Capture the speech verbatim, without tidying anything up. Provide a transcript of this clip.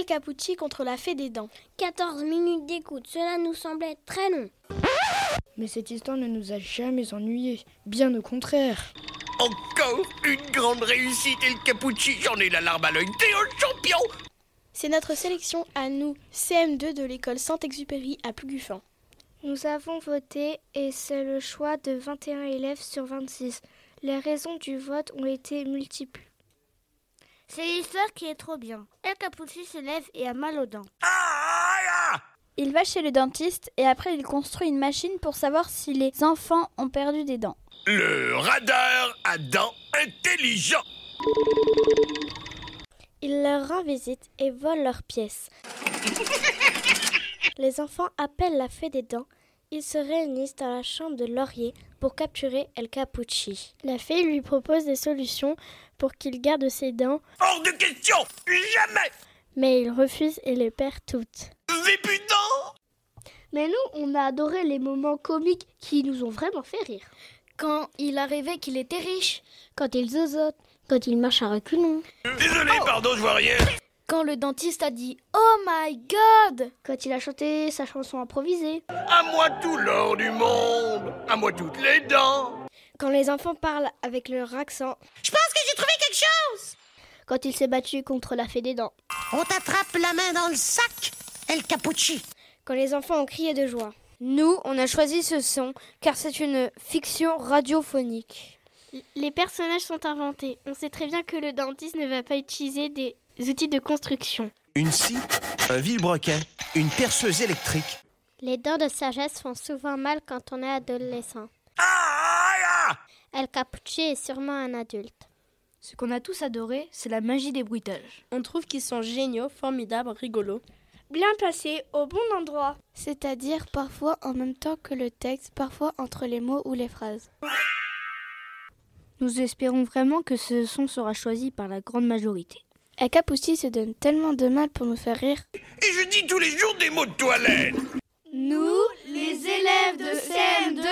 Capucci contre la fée des dents. quatorze minutes d'écoute, cela nous semblait très long. Mais cette histoire ne nous a jamais ennuyés, bien au contraire. Encore une grande réussite, El Capucci, j'en ai la larme à l'œil, t'es un champion! C'est notre sélection à nous, C M deux de l'école Saint-Exupéry à Plougufin. Nous avons voté et c'est le choix de vingt et un élèves sur vingt-six. Les raisons du vote ont été multiples. C'est l'histoire qui est trop bien. El Capucci se lève et a mal aux dents. Ah, ah, Il va chez le dentiste et après il construit une machine pour savoir si les enfants ont perdu des dents. le radar à dents intelligent. Il leur rend visite et vole leurs pièces. Les enfants appellent la fée des dents. Ils se réunissent dans la chambre de Laurier pour capturer El Capucci. La fée lui propose des solutions pour qu'il garde ses dents. Hors de question, jamais. Mais il refuse et les perd toutes. Véputant. Mais nous, on a adoré les moments comiques qui nous ont vraiment fait rire. Quand il a rêvé qu'il était riche. Quand il zozote, quand il marche à reculons. Désolé, oh. pardon, je vois rien. Quand le dentiste a dit « Oh my God !» Quand il a chanté sa chanson improvisée. À moi tout l'or du monde, à moi toutes les dents. Quand les enfants parlent avec leur accent. Je pense que j'ai trouvé quelque chose. Quand il s'est battu contre la fée des dents. On t'attrape la main dans le sac, El Capucci. Quand les enfants ont crié de joie. Nous, on a choisi ce son car c'est une fiction radiophonique. Les personnages sont inventés. On sait très bien que le dentiste ne va pas utiliser des outils de construction. Une scie, un vilebrequin, une perceuse électrique. Les dents de sagesse font souvent mal quand on est adolescent. Ah, ah. El Capucci est sûrement un adulte. Ce qu'on a tous adoré, c'est la magie des bruitages. On trouve qu'ils sont géniaux, formidables, rigolos. Bien placés, au bon endroit. C'est-à-dire parfois en même temps que le texte, parfois entre les mots ou les phrases. Nous espérons vraiment que ce son sera choisi par la grande majorité. El Capucci se donne tellement de mal pour nous faire rire. Et je dis tous les jours des mots de toilette. Nous, les élèves de C M deux,